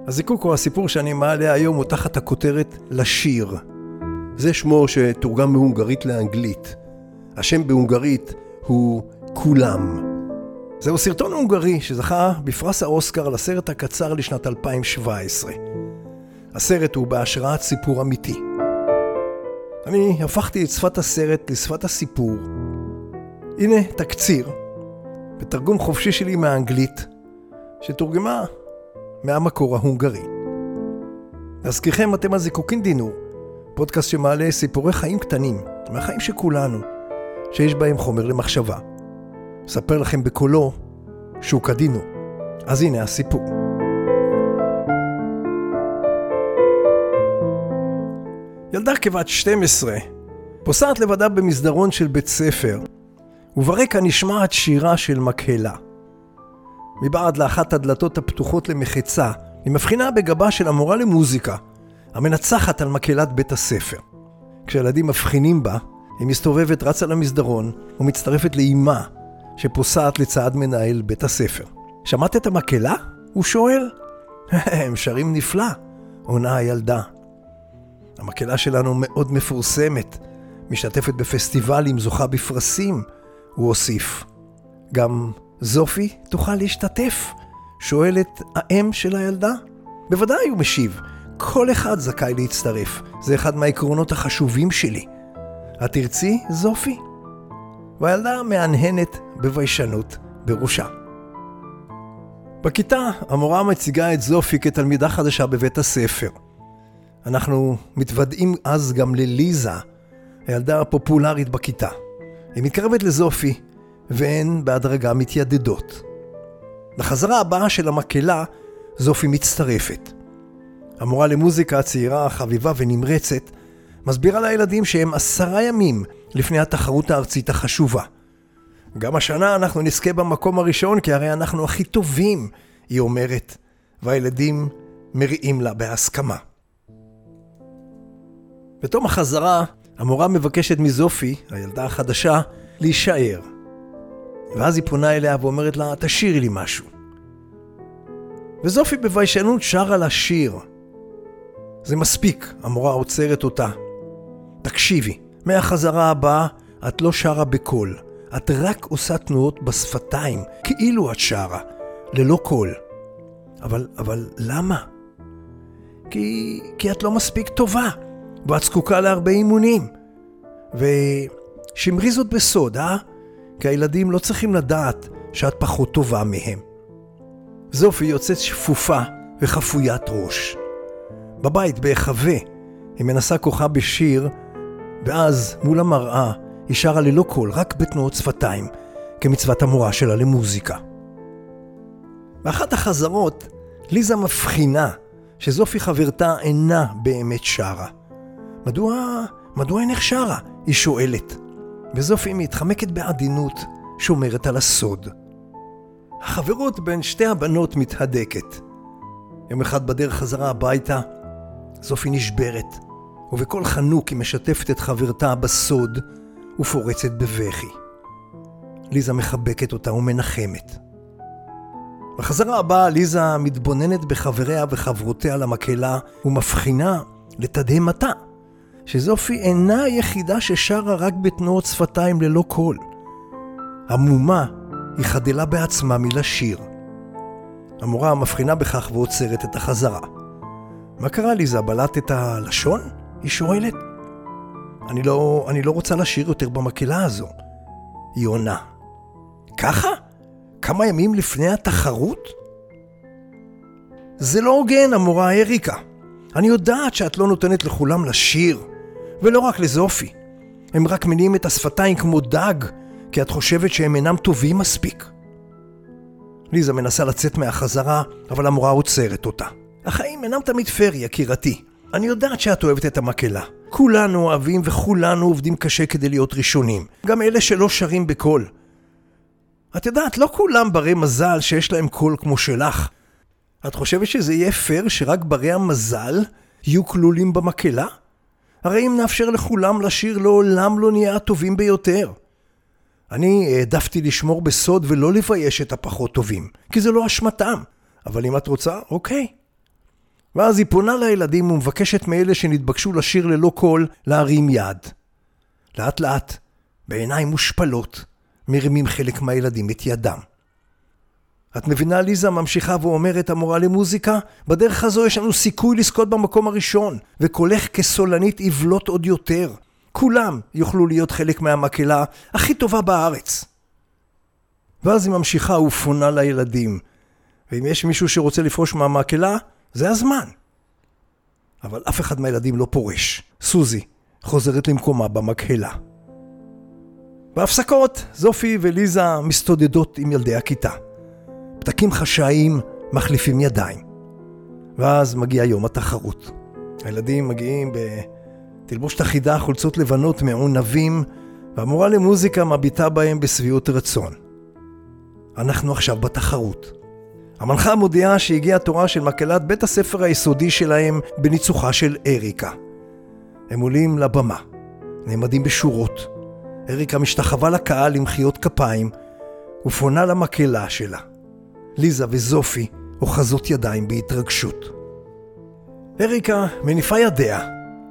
הזיקוק או הסיפור שאני מעלה היום הוא תחת הכותרת לשיר. זה שמו שתורגם מהונגרית לאנגלית. השם בהונגרית הוא כולם. זהו סרטון הונגרי שזכה בפרס האוסקר לסרט הקצר לשנת 2017. הסרט הוא בהשראת סיפור אמיתי. אני הפכתי את שפת הסרט לשפת הסיפור. הנה תקציר, בתרגום חופשי שלי מהאנגלית, שתורגמה מהמקור ההונגרי. להזכירכם, אתם על זיקוקין דינור, פודקאסט שמעלה סיפורי חיים קטנים, מהחיים שכולנו, שיש בהם חומר למחשבה. אספר לכם בקולו שוק הדינו. אז הנה הסיפור. ילדה כבת 12 פוסעת לבדה במסדרון של בית ספר, וברקע נשמעת שירה של מקהלה. מבעד לאחת הדלתות הפתוחות למחצה, היא מבחינה בגבה של המורה למוזיקה, המנצחת על מקהלת בית הספר. כשילדים מבחינים בה, היא מסתובבת, רצה למסדרון ומצטרפת לאימה שפוסעת לצד מנהל בית הספר. שמעת את המקהלה? הוא שואל. הם שרים נפלא, עונה הילדה. המקהלה שלנו מאוד מפורסמת, משתתפת בפסטיבלים, זוכה בפרסים, הוא הוסיף. גם זופי תוכל להשתתף? שואלת האם של הילדה. בוודאי, הוא משיב. כל אחד זכאי להצטרף. זה אחד מהעקרונות החשובים שלי. את תרצי, זופי? והילדה מהנהנת בביישנות בראשה. בכיתה המורה מציגה את זופי כתלמידה חדשה בבית הספר. אנחנו מתוודעים אז גם לליזה, הילדה הפופולרית בכיתה. היא מתקרבת לזופי, והן בהדרגה מתיידדות. לחזרה הבאה של המקהלה, זופי מצטרפת. המורה למוזיקה הצעירה, חביבה ונמרצת, מסבירה לילדים שהם 10 ימים לפני התחרות הארצית החשובה. גם השנה אנחנו נזכה במקום הראשון, כי הרי אנחנו הכי טובים, היא אומרת, והילדים מריעים לה בהסכמה. בתום החזרה, המורה מבקשת מזופי, הילדה החדשה, להישאר. ואז היא פונה אליה ואומרת לה, תשאירי לי משהו. וזופי בביישנות שרה לה שיר. זה מספיק, המורה עוצרת אותה. תקשיבי, מהחזרה הבאה את לא שרה בקול. את רק עושה תנועות בשפתיים, כאילו את שרה, ללא קול. אבל למה? כי את לא מספיק טובה, ואת זקוקה להרבה אימונים. ושמרי זאת בסוד, כי הילדים לא צריכים לדעת שאת פחות טובה מהם. זופי יוצאת שפופה וחפוית ראש. בבית בהחווה היא מנסה כוחה בשיר, ואז מול המראה היא שרה ללא קול, רק בתנועות שפתיים, כמצוות המורה שלה למוזיקה. באחת החזרות, ליזה מבחינה שזופי חברתה אינה באמת שרה. מדוע אינך שרה? היא שואלת. וזופי מתחמקת בעדינות, שומרת על הסוד. החברות בין שתי הבנות מתהדקת. יום אחד בדרך חזרה הביתה, זופי נשברת, ובכל חנוק היא משתפת את חברתה בסוד, ופורצת בבכי. ליזה מחבקת אותה ומנחמת. בחזרה הבאה ליזה מתבוננת בחבריה וחברותיה למקהלה, ומבחינה לתדהמתה, שזופי אינה היחידה ששרה רק בתנועות שפתיים ללא קול. המומה היא חדלה בעצמה מלשיר. המורה מבחינה בכך ועוצרת את החזרה. מה קרה ליזה? בלעת את הלשון? היא שואלת. אני לא רוצה לשיר יותר במקהלה הזו. היא עונה. ככה? כמה ימים לפני התחרות? זה לא הוגן, המורה אריקה. אני יודעת שאת לא נותנת לכולם לשיר, ולא רק לזופי. הם רק מניעים את השפתיים כמו דג, כי את חושבת שהם אינם טובים מספיק. ליזה מנסה לצאת מהחזרה, אבל המורה עוצרת אותה. החיים אינם תמיד פייר, יקירתי. אני יודעת שאת אוהבת את המקהלה. כולנו אוהבים וכולנו עובדים קשה כדי להיות ראשונים. גם אלה שלא שרים בקול. את יודעת, לא כולם ברי מזל שיש להם קול כמו שלך. את חושבת שזה יהיה פייר שרק ברי המזל יהיו כלולים במקהלה? הרי אם נאפשר לכולם לשיר, לעולם לא נהיה הטובים ביותר. אני העדפתי לשמור בסוד ולא לבייש את הפחות טובים, כי זה לא אשמתם. אבל אם את רוצה, אוקיי. ואז היא פונה לילדים ומבקשת מאלה שנתבקשו לשיר ללא קול להרים יד. לאט לאט, בעיניים מושפלות, מרימים חלק מהילדים את ידם. את מבינה, ליזה ממשיכה ואומרת המורה למוזיקה, בדרך הזו יש לנו סיכוי לזכות במקום הראשון, וקולך כסולנית יבלוט עוד יותר. כולם יוכלו להיות חלק מהמקהלה הכי טובה בארץ. ואז היא ממשיכה ופונה לילדים, ואם יש מישהו שרוצה לפרוש מהמקהלה, זה הזמן. אבל אף אחד מהילדים לא פורש. סוזי חוזרת למקומה במקהלה. בהפסקות, זופי וליזה מסתודדות עם ילדי הכיתה. פתקים חשאיים מחליפים ידיים. ואז מגיע יום התחרות. הילדים מגיעים בתלבושת אחידה, חולצות לבנות מעונבים, והמורה למוזיקה מביטה בהם בשביעות רצון. אנחנו עכשיו בתחרות. המנחה מודיעה שהגיעה תורה של מקהלת בית הספר היסודי שלהם בניצוחה של אריקה. הם עולים לבמה, נעמדים בשורות. אריקה משתחווה לקהל עם מחיאות כפיים, ופונה למקהלה שלה. ליזה וזופי אוחזות ידיים בהתרגשות. אריקה מניפה ידיה,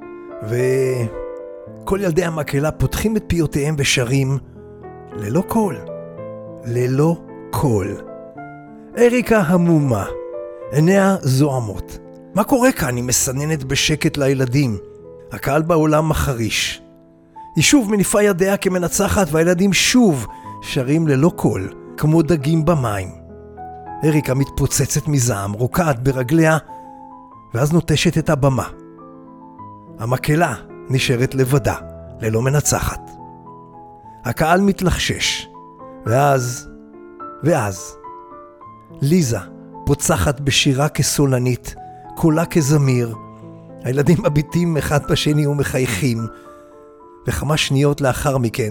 וכל ילדי המקהלה פותחים את פיותיהם ושרים ללא קול, ללא קול. אריקה המומה, עיניה זועמות. מה קורה כאן? היא מסננת בשקט לילדים. הקהל בעולם מחריש. היא שוב מניפה ידיה כמנצחת, והילדים שוב שרים ללא קול, כמו דגים במים. אריקה מתפוצצת מזעם, רוקעת ברגליה, ואז נוטשת את הבמה. המקהלה נשארת לבדה, ללא מנצחת. הקהל מתלחשש, ואז, ליזה פוצחת בשירה כסולנית, קולה כזמיר. הילדים מביטים אחד בשני ומחייכים, וכמה שניות לאחר מכן,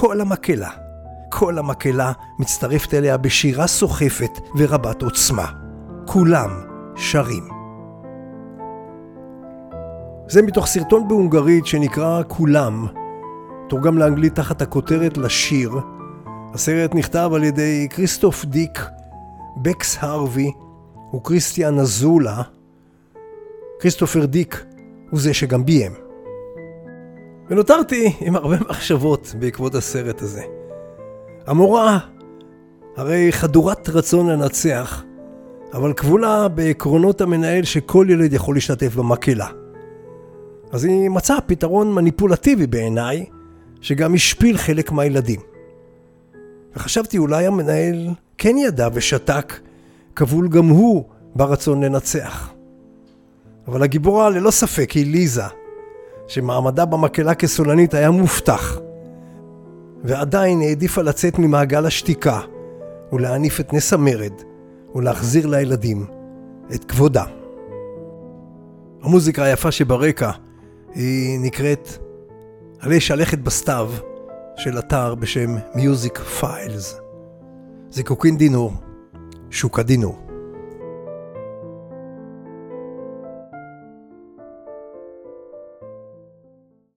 כל המקהלה מצטרפת אליה בשירה סוחפת ורבת עוצמה. כולם שרים. זה מתוך סרטון בהונגרית שנקרא כולם, תורגם לאנגלית תחת הכותרת לשיר. הסרט נכתב על ידי כריסטוף דיק, בקס הרווי וכריסטיאן אזולה. כריסטופר דיק הוא זה שגם ביים. ונותרתי עם הרבה מחשבות בעקבות הסרט הזה. המורה הרי חדורת רצון לנצח, אבל כבולה בעקרונות המנהל שכל ילד יכול להשתתף במקהלה. אז היא מצאה פתרון מניפולטיבי בעיניי, שגם השפיל חלק מהילדים. וחשבתי אולי המנהל כן ידע ושתק, כבול גם הוא ברצון לנצח. אבל הגיבורה ללא ספק היא ליזה, שמעמדה במקהלה כסולנית היה מובטח, ועדיין העדיפה לצאת ממעגל השתיקה, ולהניף את נס המרד, ולהחזיר לילדים את כבודם. המוזיקה היפה שברקע היא נקראת עלי שלכת בסתיו של אתר בשם Music Files. זיקוקין דינור, שוקה דינור.